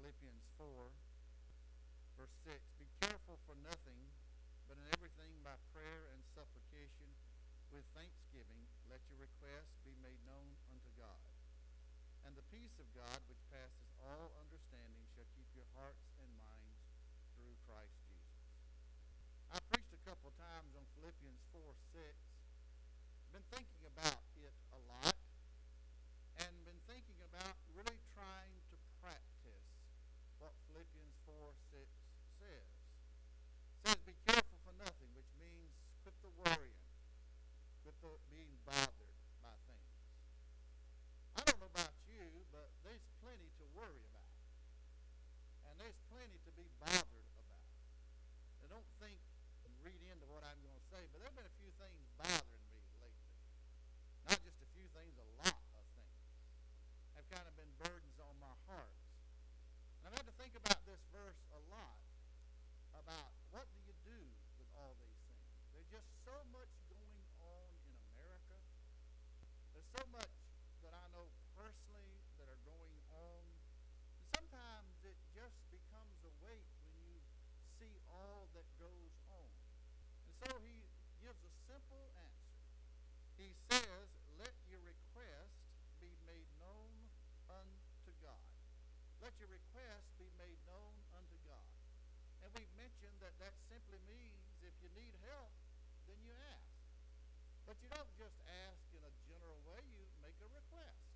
Philippians 4, verse 6. Be careful for nothing, but in everything by prayer and supplication with thanksgiving, let your requests be made known unto God. And the peace of God, which passes all understanding, shall keep your hearts and minds through Christ Jesus. I preached a couple of times on Philippians 4, 6. Been thinking about it a lot, and been thinking about really trying to practice what Philippians 4, 6 says. It says, be careful for nothing, which means quit the worrying, quit the being bothered by things. I don't know about you, but there's plenty to worry about. And there's plenty to be bothered about. Now don't think and read into what I'm going to say, but there have been a few things bothering me lately. Not just a few things, a lot of things have kind of been burdens on my heart. And I've had to think about this verse a lot, about what do you do with all these things. There's just so much going on in America. There's so much that I know personally that are going on. And sometimes it just becomes a weight when you see all that goes on. And so he gives a simple answer. He says, let your request be made known unto God. Let your request be made known unto God. And we've mentioned that that simply means if you need help, then you ask. But you don't just ask in a general way, you make a request.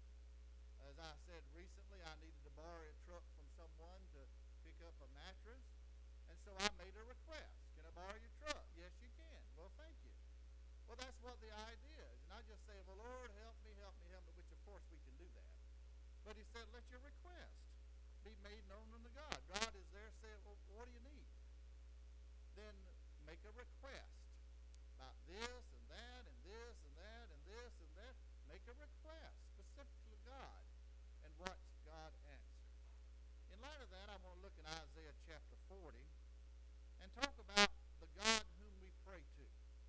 As I said recently, I needed to borrow a truck from someone to pick up a mattress, and so I made a request. Can I borrow your truck? Yes, you can. Well, thank you. Well, that's what the idea is. And I just say, well, Lord, help me, which of course we can do that. But he said, let your request be made known unto God. God is there saying, well, what do you need? Then make a request about this and that and this and that and this and that. Make a request specifically to God. And watch God answer. In light of that, I want to look in Isaiah chapter 40 and talk about the God whom we pray to.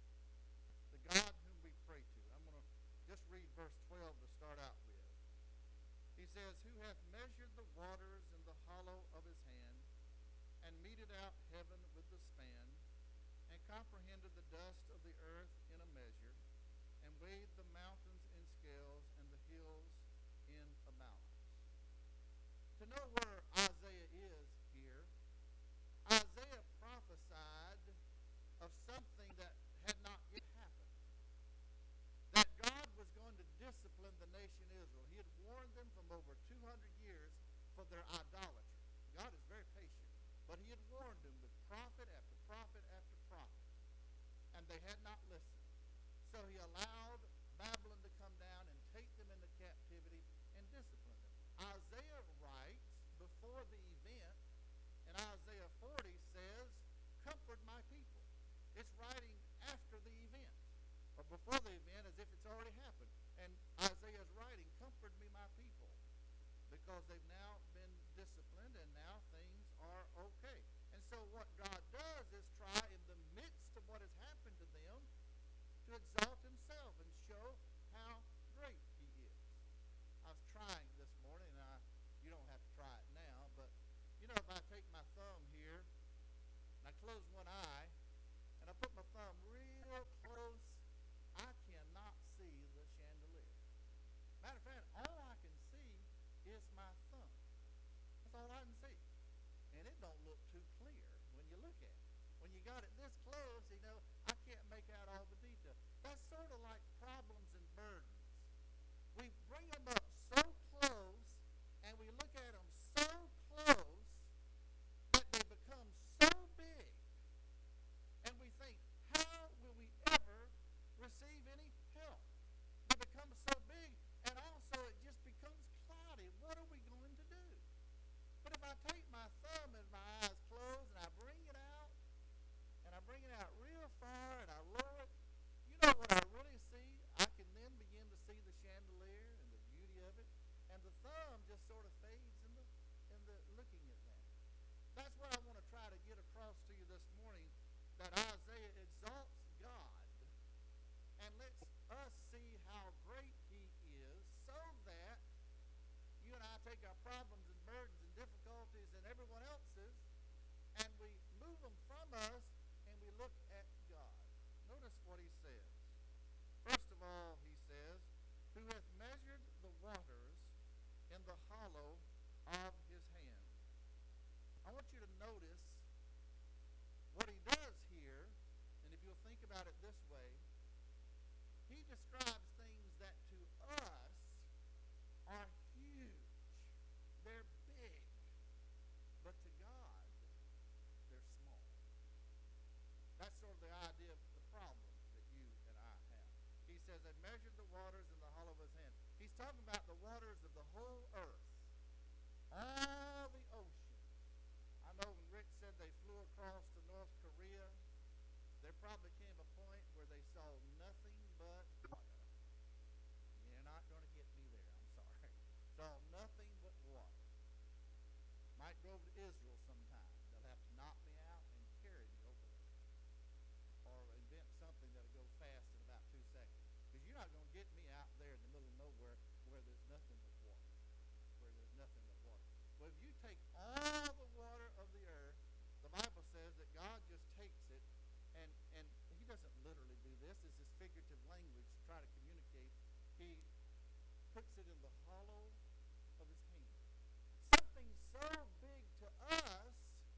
The God whom we pray to. I'm going to just read verse 12 to start out with. He says, who hath measured the waters in the hollow of his hand, and meted out heaven with the span, and comprehended the dust of the earth in a measure, and weighed the mountains in scales, and the hills in a balance. To know where Isaiah is here, Isaiah prophesied of something that had not yet happened. That God was going to discipline the nation Israel. He had warned them from over 200 years for their idolatry. God is very patient. But he had warned them with prophet after prophet after prophet. And they had not listened. So he allowed Babylon to come down and take them into captivity and discipline them. Isaiah writes before the event, and Isaiah 40 says, comfort my people. It's writing after the event, or before the event as if it's already happened. And Isaiah is writing, comfort me, my people, because they've now been disciplined and now things are okay. And so what God does is try in the midst of what has happened to them to exalt himself and show how great he is. I was trying this morning, and you don't have to try it now, but you know, if I take my thumb here and I close one eye and I put my thumb real close, I cannot see the chandelier. Matter of fact, all I can see is my thumb. That's all I can see. And it don't look too clear when you look at it. When you got it this close, you know, I can't make out all the detail. That's sort of like problems and burdens. We bring them up so close, and we look at them so close that they become so big. And we think, how will we ever receive any help? They become so big, and also it just becomes cloudy. What are we going to do? But if I take my thumb and my eyes closed and I bring it out, and I bring it out real far and I lower it, you know what I really see? I can then begin to see the chandelier and the beauty of it, and the thumb just sort of fades in the looking at that. That's what I want to try to get across to you this morning, that Isaiah exalts God, and let's Notice what he says. First of all, he says, who hath measured the waters in the hollow of his hand. I want you to notice what he does here, and if you'll think about it this way, he describes things that to us are huge. They're big. But to God, they're small. That's sort of the idea of the problem that you and I have. He says, I measured the waters in the hollow of his hand. He's talking about the waters of the whole earth. All the oceans. I know when Rick said they flew across to North Korea, there probably came a point where they saw nothing but water. You're not going to get me there, I'm sorry. Saw nothing but water. Might go over to Israel sometime. They'll have to knock me out and carry me over there. Or invent something that'll go fast in about 2 seconds. Because you're not going to get me out there in the middle of nowhere where there's nothing but water. Where there's nothing but water. Well, if you take all the water of the earth, the Bible says that God just takes it, and he doesn't literally do this. It's this figurative language to try to communicate. He puts it in the hollow of his hand. Something so big to us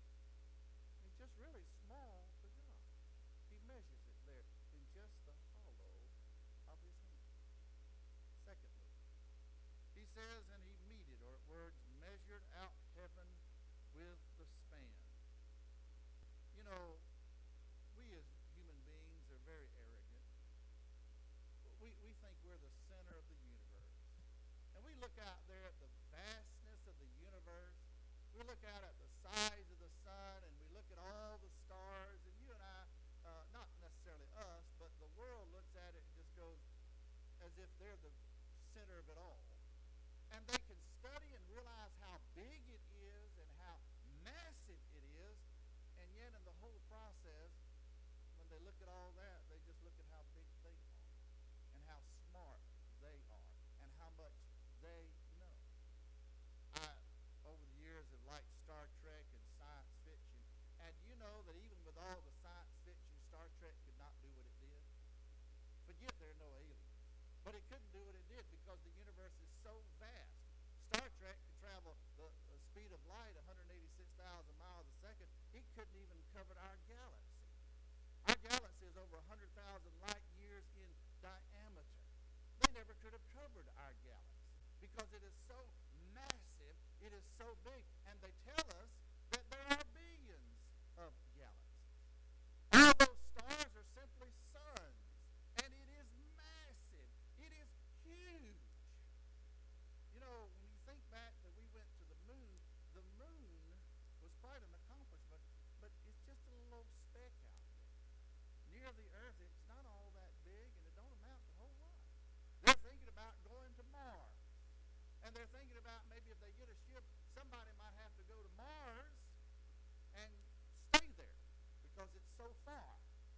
is just really small to God. He measures it there in just the hollow of his hand. Secondly, he says, and he meted, or words, measured out heaven with the span. You know, we as human beings are very arrogant. We think we're the center of the universe. And we look out there at the vastness of the universe. We look out at the size of the sun, and we look at all the stars. And you and I, not necessarily us, but the world looks at it and just goes as if they're the center of it all. And they can study and realize how big it is and how massive it is. And yet in the whole process, when they look at all that, they just look at how big they are and how smart they are and how much they know. I, over the years, have liked Star Trek and science fiction. And you know that even with all the science fiction, Star Trek could not do what it did. Forget there are no aliens. But it couldn't do what it did because the universe is so vast. Star Trek can travel the speed of light, 186,000 miles a second. It couldn't even cover our galaxy. Our galaxy is over 100,000 light years in diameter. They never could have covered our galaxy because it is so massive, it is so big. And they tell us that there are billions of galaxies. All those stars are simply suns. And it is massive. It is huge. You know, when you think back that we went to the moon was quite an accomplishment, but it's just a little old speck out there. Near the earth, it's not all that big, and it don't amount to a whole lot. They're thinking about going to Mars. And they're thinking about maybe if they get a ship, somebody might have to go to Mars and stay there because it's so far.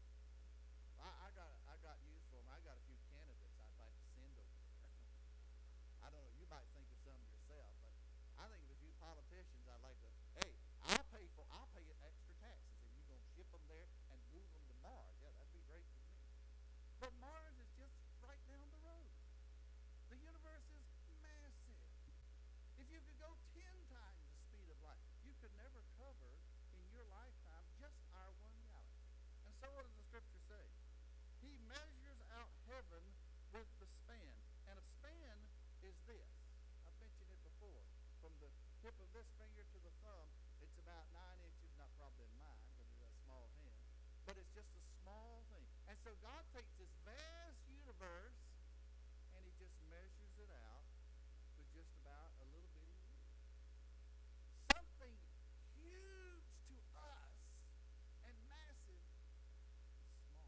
I got news for them. I got a few candidates I'd like to send over there. I don't know. You might think of some yourself, but I think of a few politicians I'd like to. Hey, I'll pay extra taxes if you're gonna ship them there and move them to Mars. Yeah, that'd be great with me. But Mars is just right down the road. The universe is massive. If you could go 10 times the speed of light, you could never cover in your lifetime just our one galaxy. And so what does the scripture say? He measures out heaven with the span. And a span is this. I've mentioned it before. From the tip of this finger to the thumb, it's about 9 inches, not probably in mine because it's a small hand, but it's just a small thing. And so God takes this vast universe and he just measures it out with just about a little bitty rule. Something huge to us and massive is small.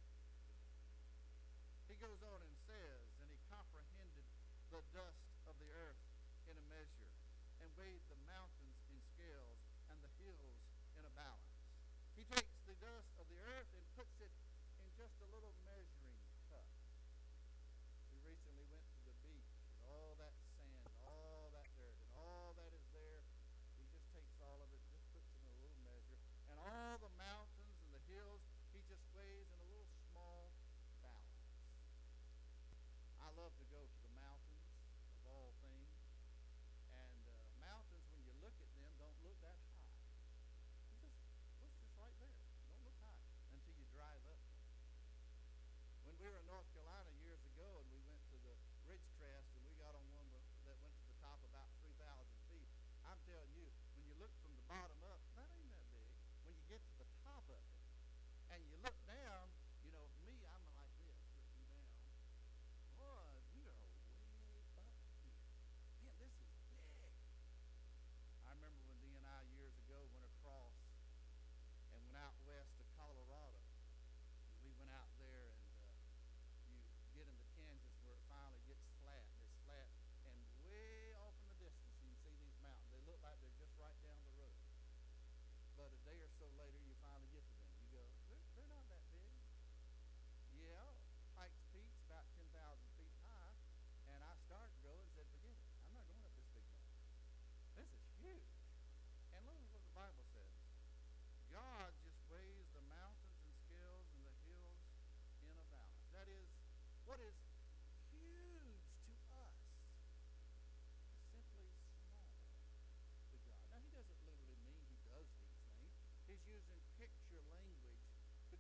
He goes on and says, and he comprehended the dust of the earth in a measure, and weighed the mountains in scales, and the hills in a balance. He takes the dust of the earth and puts it in just a little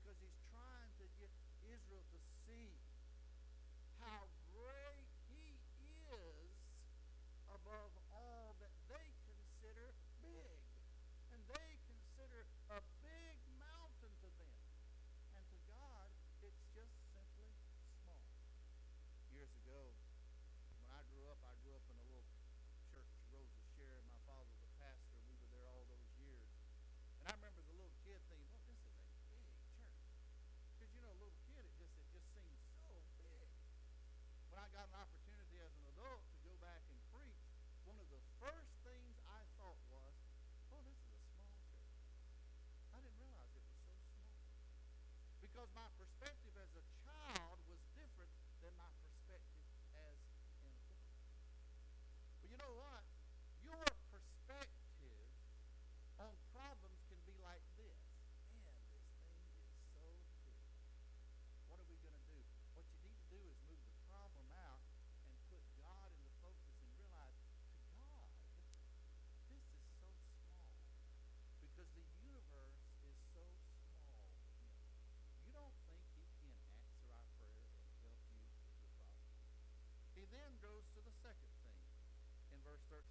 because he's trying to get Israel to see how great he is above all that they consider big. And they consider a big mountain to them. And to God, it's just simply small. Years ago, when I grew up in a little church, Rosa Share. My father was a pastor. We were there all those years. And I remember as a little kid thinking, well, this is a big church. Because, you know, a little kid, it just seemed so big. When I got an opportunity as an adult to go back and preach, one of the first things I thought was, oh, this is a small church. I didn't realize it was so small. Because my perspective as a child was different than my perspective as an adult. But you know what? Your perspective on problems can be like this. Man, this thing is so big. What are we going to do? What you need to do is move the problem out and put God in the focus and realize, to God, this is so small. Because the universe is so small to him. You don't think he can answer our prayer and help you with your problem? He then goes to the second thing in verse 13.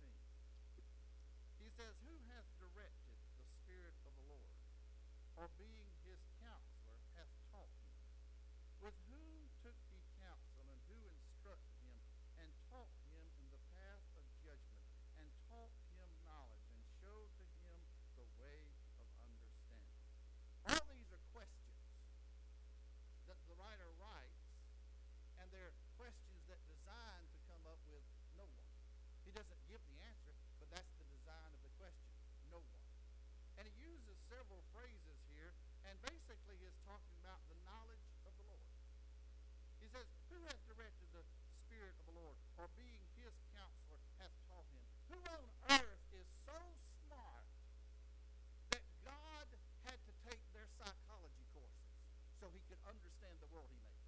He says, who hath directed the Spirit of the Lord, or being his counselor, hath taught him? With whom took he counsel, and who instructed him, and taught him in the path of judgment, and taught him knowledge, and showed to him the way of understanding? All these are questions that the writer writes, and they're questions that design to come up with no one. He doesn't give the answer, but that's the design of the question. No one. And he uses several phrases here, and basically he's talking about the knowledge of the Lord. He says, who hath directed the Spirit of the Lord, or being his counselor, hath taught him? Who on earth is so smart that God had to take their psychology courses so he could understand the world he made?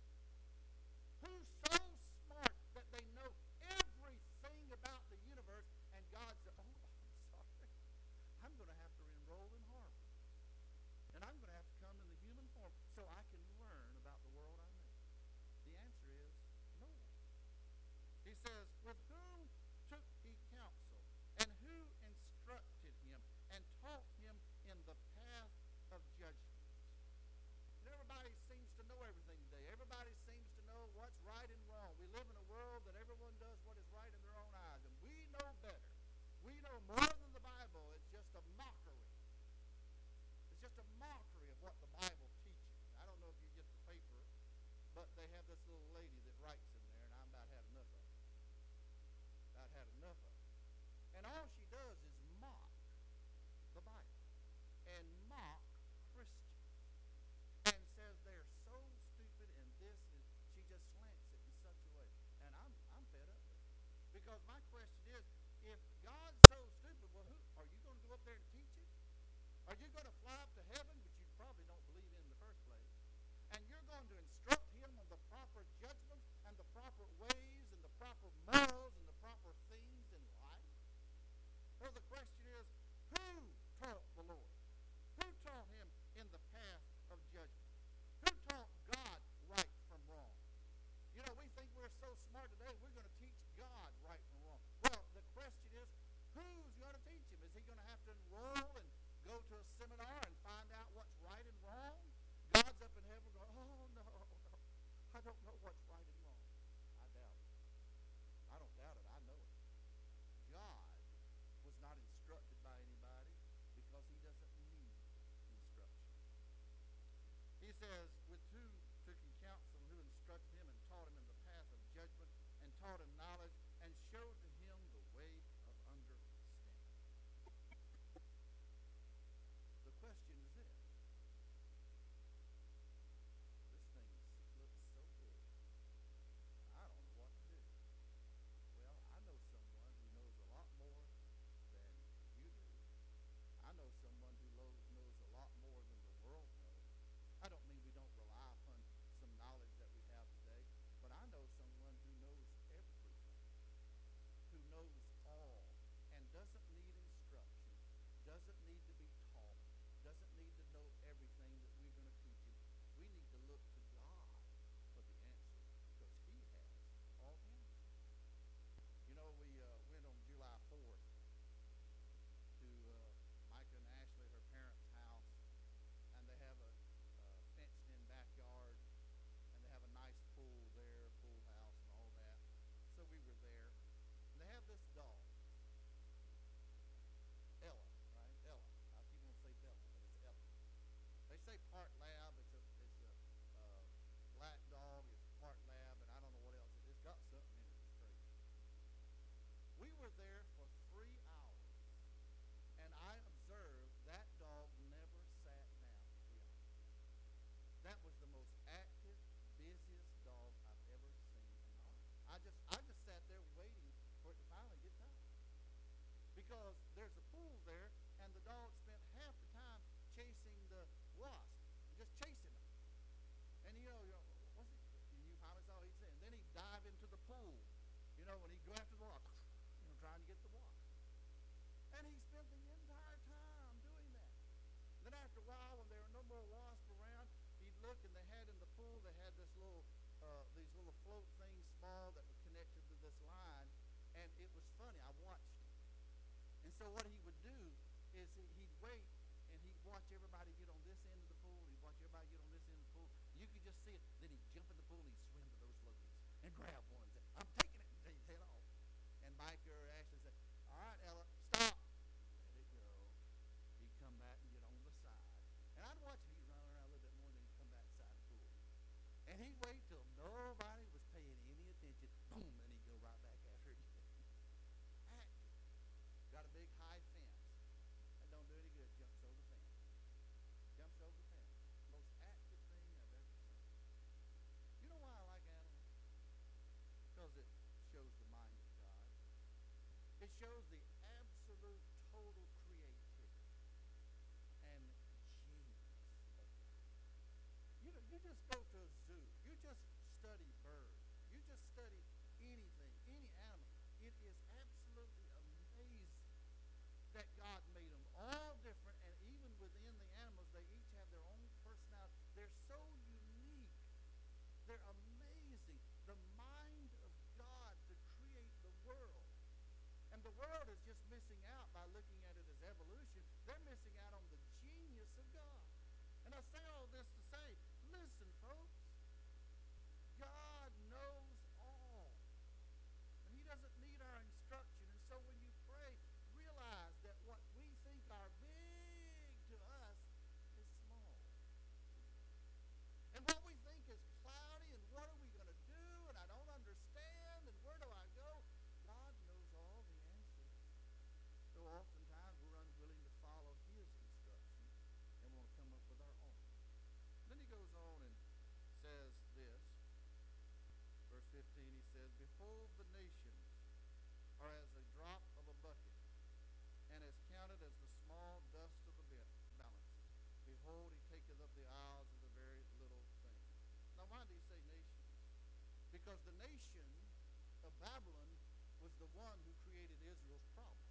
Who's so smart that they know everything about the universe, and God said, oh, I'm sorry. I'm going to have to enroll in Harvard. And I'm going to have to come in the human form so I can learn about the world I made. The answer is no one. He says, with whom took he counsel, and who instructed him, and taught him in the path of judgment? And everybody seems to know everything today. Everybody seems to know what's right and wrong. We live in a world that everyone does what is right in their own eyes, and we know better. We know more than the Bible. It's just a mockery. It's just a mockery of what the Bible teaches. I don't know if you get the paper, but they have this little lady that writes in there, and I'm about had enough of it. About had enough of it. And all she does is mock the Bible and mock Christians, and says they're so stupid, and this is, she just slants it in such a way. And I'm fed up with it. Because my question is, if God's so stupid, well, are you going to go up there and teach him? Are you going to fly up to heaven, which you probably don't believe in the first place, and you're going to instruct him on the proper judgments and the proper ways and the proper morals and the proper things in life? Well, the question is, who taught the Lord? Who taught him in the path of judgment? Who taught God right from wrong? You know, we think we're so smart today, we're going to teach God right from wrong. Well, the question is, who's going to teach him? Is he going to have to enroll and go to a seminar and find out what's right and wrong? God's up in heaven going, oh, no, I don't know what's right and wrong. I doubt it. I don't doubt it. I know it. God was not instructed had these little float things, small, that were connected to this line, and it was funny. I watched him, and so what he would do is he'd wait and he'd watch everybody get on this end of the pool. He'd watch everybody get on this end of the pool. You could just see it. Then he'd jump in the pool and he'd swim to those floaties and grab one and say, "I'm taking it," and he'd head off. And Micah or Ashley said, "All right, Ella, stop." Let it go. He'd come back and get on the side. And I'd watch him. He'd run around a little bit more, and then he'd come back side the pool. And he'd wait till nobody was paying any attention. Boom, and he'd go right back after it again. Active. Got a big high fence. That don't do any good. Jumps over the fence. Jumps over the fence. Most active thing I've ever seen. You know why I like animals? Because it shows the mind of God. It shows the absolute total creativity and genius of God. You just go to a zoo. You just study birds. You just study anything, any animal. It is absolutely amazing that God made them all different, and even within the animals, they each have their own personality. They're so unique. They're amazing. The mind of God to create the world. And the world is just missing out by looking at it as evolution. They're missing out on the genius of God. And I say all this to say, listen, folks, God knows all. And he doesn't need our instruction. And so when you pray, realize that what we think are big to us is small to God. And what we think is cloudy and what are we going to do and I don't understand and where do I go? God knows all the answers. So oftentimes we're unwilling to follow his instruction and want to come up with our own. Then he goes on and says this. Verse 15, he says, "Behold, the nations are as a drop of a bucket, and as counted as the small dust of the balance. Behold, he taketh up the isles of the very little thing." Now, why did he say nations? Because the nation of Babylon was the one who created Israel's problem.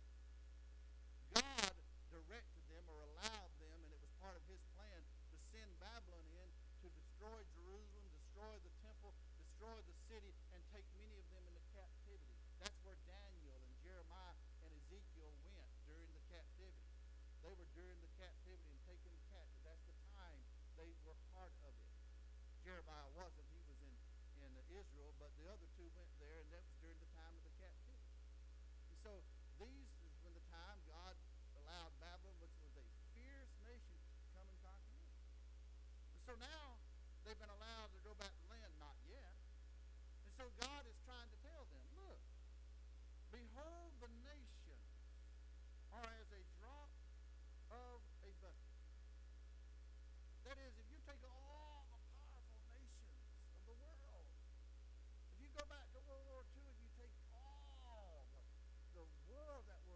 God directed them or allowed them, and it was part of his plan, to send Babylon in to destroy Jerusalem, destroy the temple, destroy the city, and take many of them into captivity. That's where Daniel and Jeremiah and Ezekiel went during the captivity. They were during the captivity and taken captive. That's the time they were part of it. Jeremiah wasn't. He was in Israel, but the other two went there, and that was during the time of the captivity. And so these is when the time God allowed Babylon, which was a fierce nation, to come and conquer them. And so now they've been allowed to go back to land. Not yet. And so God is trying to tell them, look, behold, the nations are as a drop of a bucket. That is, if you take all the powerful nations of the world, if you go back to World War II and you take all the world that were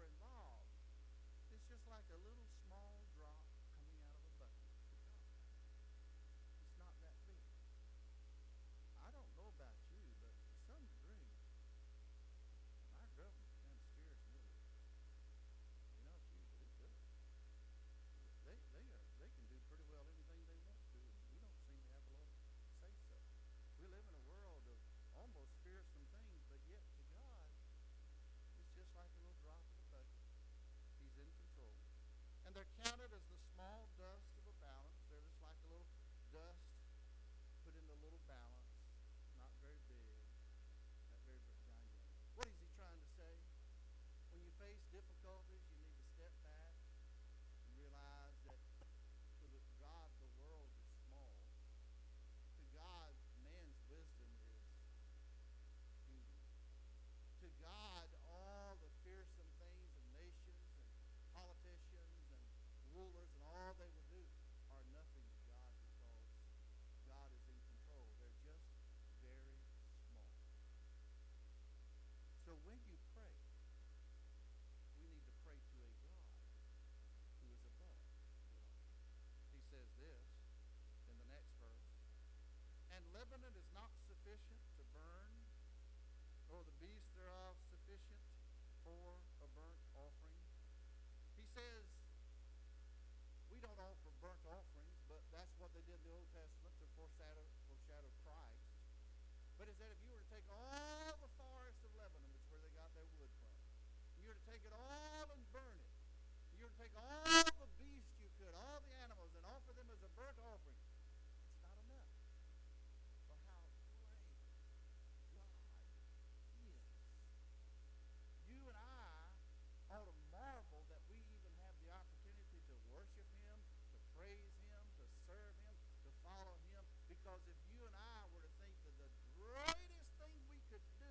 But he said if you were to take all the forest of Lebanon, that's where they got their wood from, and you were to take it all and burn it, and you were to take all the beasts you could, all the animals, and offer them as a burnt offering, it's not enough for how great God is. You and I ought to marvel that we even have the opportunity to worship him, to praise him, to serve him, to follow him. Because if you and I were to think that the greatest thing we could do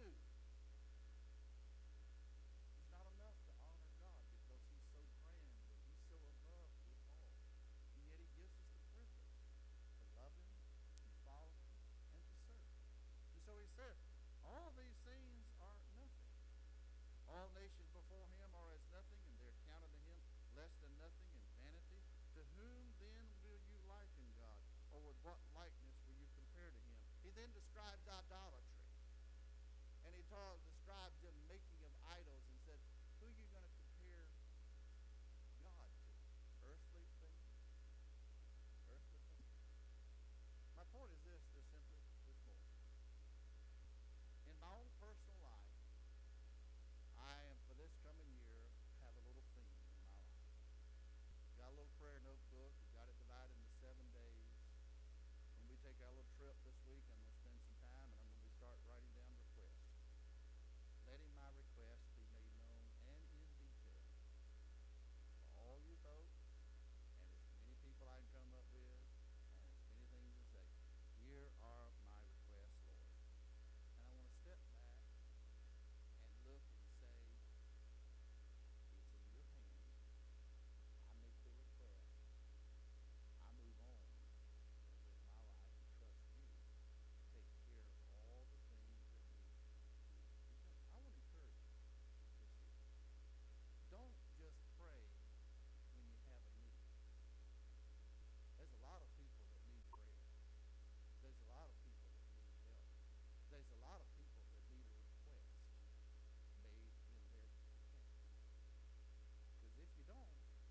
is not enough to honor God because he's so grand and he's so above it all. And yet he gives us the privilege to love him, to follow him, and to serve him. And so he said, all these things are nothing. All nations before him are as nothing, and they're counted to him less than nothing in vanity. To whom then will you liken God? Or with what likeness will you compare to him? He then describes idolatry. And he describes them making of idols and said, who are you going to compare God to? Earthly things? Earthly things? My point is this simply this morning. In my own personal life, I am, for this coming year, have a little theme in my life. Got a little prayer notebook. We got it divided into 7 days. When we take our little trip this week, I'm going to spend some time, and I'm going to start writing down requests. Letting my requests be made known and in detail for all you folks, and as many people I can come up with, and as many things to say. Here are my requests, Lord. And I want to step back and look and say, it's in your hands. I make the request. I move on with my life and trust you to take care of all the things that need to be done. I want to encourage you this year. Don't just pray when you have a need. There's a lot of people that need prayer. There's a lot of people that need help. There's a lot of people that need a request made in their behalf. Because if you don't,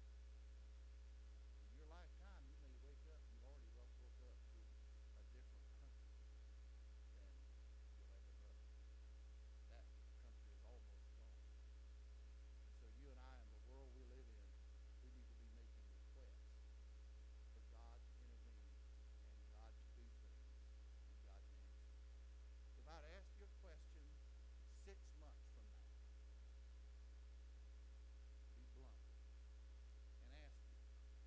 in your lifetime, you may wake up, you've already woke up to a different country than you'll ever know. That country is almost gone. And so you and I, in the world we live in, we need to be making requests for God to intervene and God to do things and God to answer. If I'd asked you a question 6 months from now, be blunt and ask you,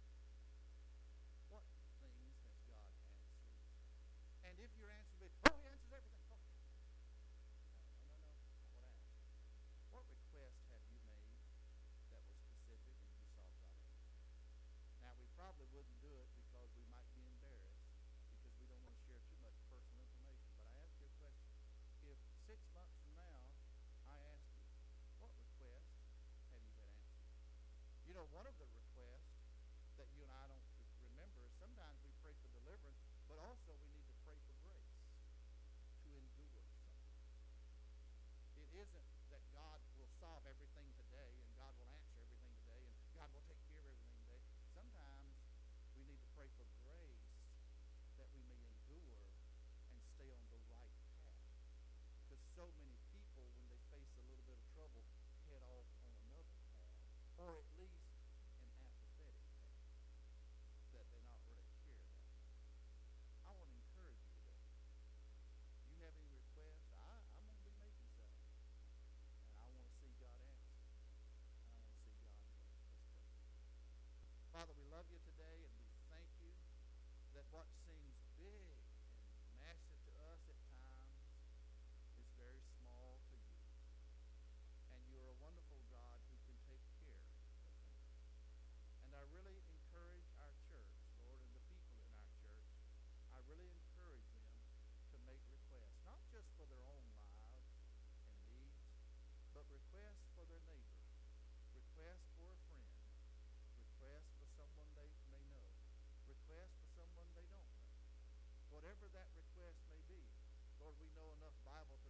what things has God answered? And if your answer would be, oh, he answers everything. Oh, no. Not what I asked. What request have you made that was specific and you saw God answer? Now, we probably wouldn't do it because we might be embarrassed because we don't want to share too much personal information. But I ask you a question. If 6 months from now, I ask you, what request have you had answered? You know, one of the requests that you and I don't remember is sometimes we pray for deliverance, but also we need to pray for grace to endure something. It isn't that God will solve everything today and God will answer everything today and God will take care of everything today. Sometimes we need to pray for grace that we may endure and stay on the right path. Because so many people, when they face a little bit of trouble, head off on another path, or at least an apathetic path that they not really care that much. I want to encourage you today. You have any requests? I'm going to be making some. And I want to see God answer. And I want to see God move. Let's pray. Father, we love you today, and we thank you that what seems big and massive to us at times is very small to you. And you are a wonderful God who can take care of things. And I really encourage our church, Lord, and the people in our church, I really encourage them to make requests, not just for their own lives and needs, but requests for their neighbor, requests for a friend, requests for someone they may know, requests for someone they don't know. Whatever that request may be, Lord, we know enough Bible to